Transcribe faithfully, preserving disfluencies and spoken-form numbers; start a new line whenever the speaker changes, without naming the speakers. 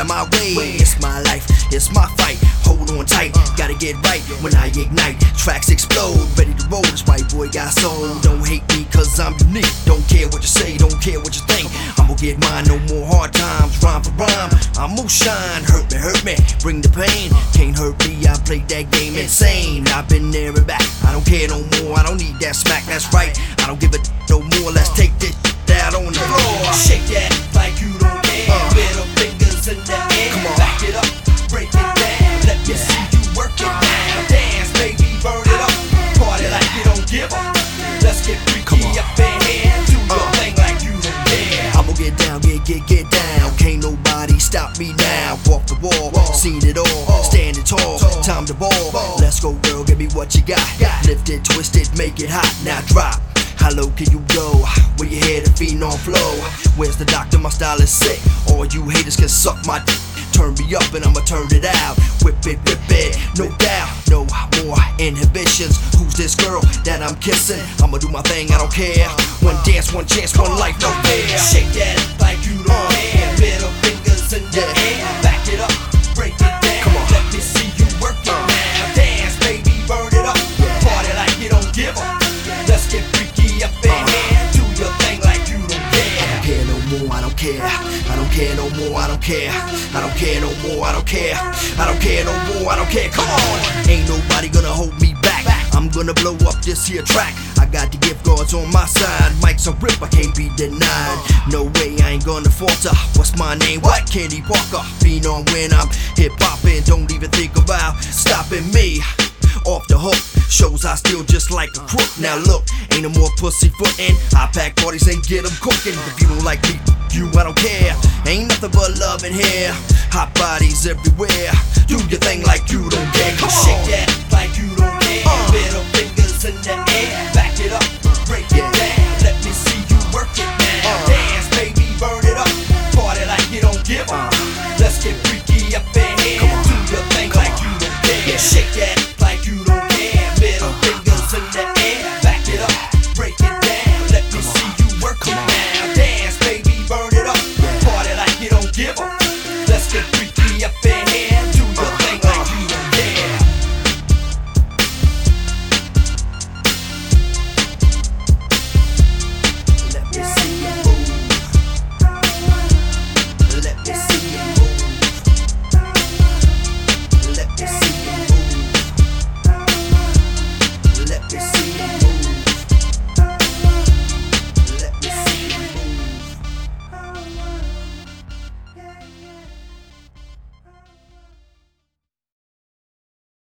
my way. It's my life, it's my fight. Hold on tight, gotta get right when I ignite. Tracks explode, ready to roll. This white boy got soul. Don't hate me cause I'm unique. Don't care what you say, don't care what you think. I'ma get mine, no more hard times. Rhyme for rhyme, I'ma shine. Hurt me, hurt me, bring the pain. Can't hurt me, I played that game insane. I've been there and back, I don't care no more. I don't need that smack, that's right. I don't give a no more, let's take this out on the floor.
Shake that like you don't care.
Uh.
Middle fingers in the air.
Come on.
Back it up, break it down. Let me see you work it down. Dance, baby, burn it up. Party like you don't give up. Let's get
Come
freaky
on.
up in here. Do your
Uh.
thing like you don't care.
I'ma get down, get, get, get down. Can't nobody stop me now. Off the wall, seen it all. Standing tall, time to ball. Let's go, girl, give me what you got. Lift it, twist it, make it hot. Now drop. How low can you go? Where you hear the phenom flow? Where's the doctor? My style is sick. All you haters can suck my dick. Turn me up and I'ma turn it out. Whip it, whip it, no doubt. No more inhibitions. Who's this girl that I'm kissing? I'ma do my thing, I don't care. One dance, one chance, one life, no fair.
Shake that like you don't care. Middle fingers in the air. Back it up, break it down.
Come on.
Let me see you work it now. Dance, baby, burn it up. Party like you don't give up. Let's get freaky up in here. Do your thing like you don't care.
I don't care no more, I don't care. I don't care no more, I don't care. I don't care no more, I don't care. I don't care no more, I don't care. Come on, ain't nobody gonna hold me back. I'm gonna blow up this here track. I got the gift guards on my side. Mike's a rip, I can't be denied. No way, I ain't gonna falter. What's my name? What? Kenny Parker. Being on when I'm hip hopping. Don't even think about stopping me. Off the hook, shows I steal just like a crook. Now look, ain't no more pussyfootin'. I pack parties and get them cooking. If you don't like me, you, I don't care. Ain't nothing but love in here. Hot bodies everywhere. Do your thing like you don't care. Come on.
Shake that like you don't care.
Uh.
Middle fingers in the air. Back it up,